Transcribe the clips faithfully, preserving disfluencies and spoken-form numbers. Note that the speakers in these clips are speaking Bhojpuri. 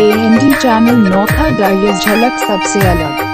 एएनडी चैनल नोखा गाइस झलक सबसे अलग।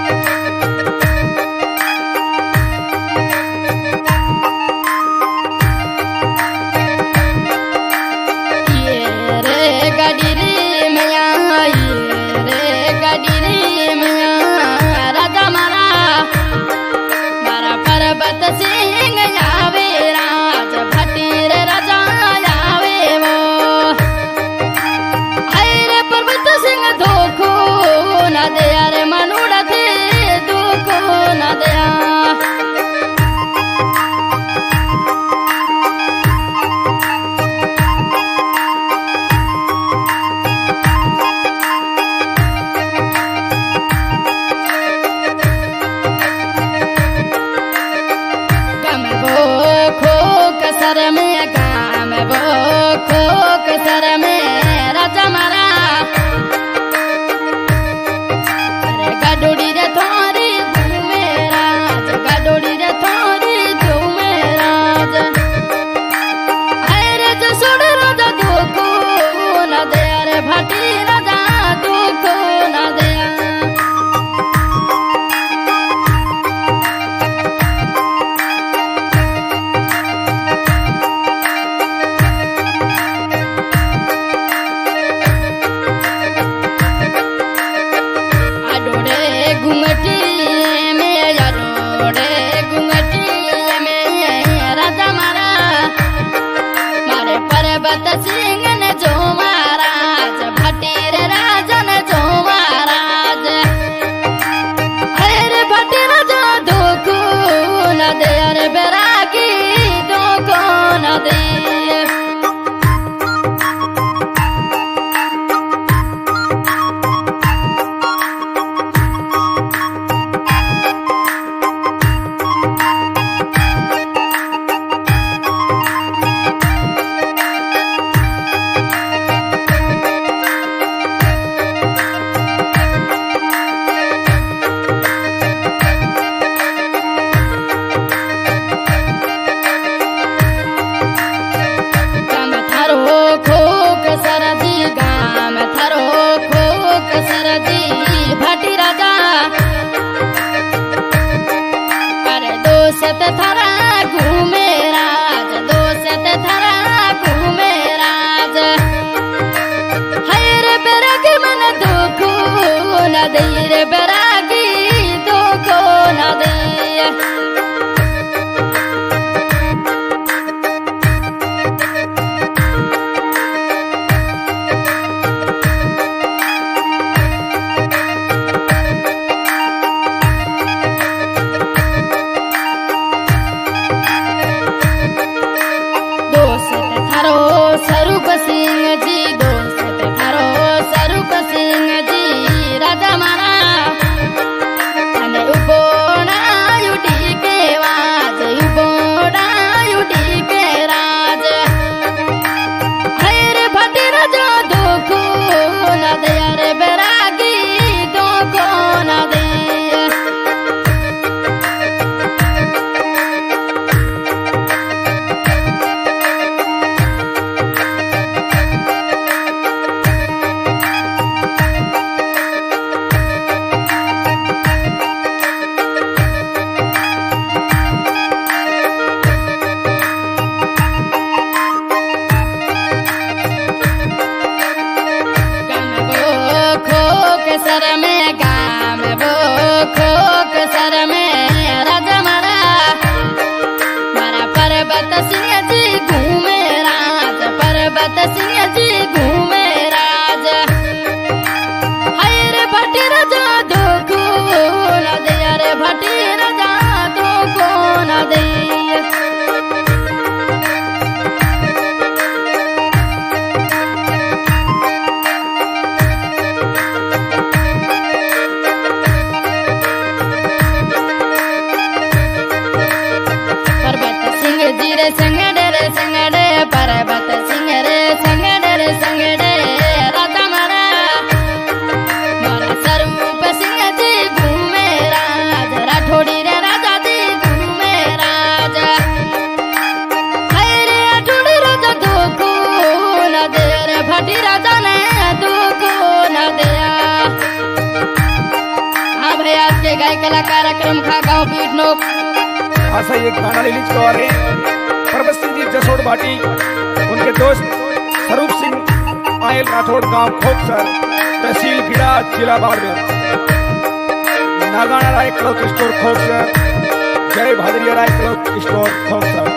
कलाकार अक्रम खा गाँव पीटनोक ऐसा एक गाना रिलीज करवा रहे परबत सिंह जी जसोड़ भाटी, उनके दोस्त स्वरूप सिंह आयल राठौड़ गांव खोखसर तहसील गिड़ा जिला Barmer, Nagana Rai cloth store Khokhsar, Jai Bhadariya Rai cloth store Khokhsar.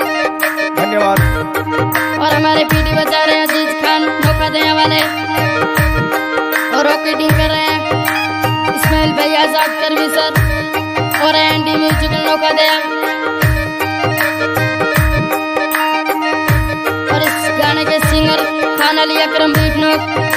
धन्यवाद। और हमारे पीटी बजा रहे हैं अजीज खान नौका देने वाले और रॉकेटिंग कर रहे हैं इस्माइल भाई आजाद करवी सर और एंडी म्यूजिकल नौका दया और इस गाने के सिंगर खान अली अकरम बीटनोक।